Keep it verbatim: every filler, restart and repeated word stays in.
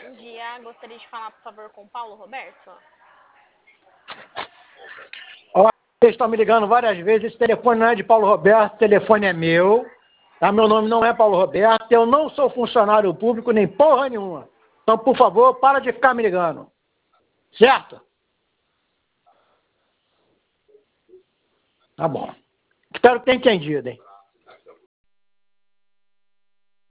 Bom dia, gostaria de falar, por favor, com o Paulo Roberto. Olha, vocês estão me ligando várias vezes, esse telefone não é de Paulo Roberto, o telefone é meu, tá? Meu nome não é Paulo Roberto, eu não sou funcionário público nem porra nenhuma. Então, por favor, para de ficar me ligando. Certo? Tá bom. Espero que tenha entendido, hein?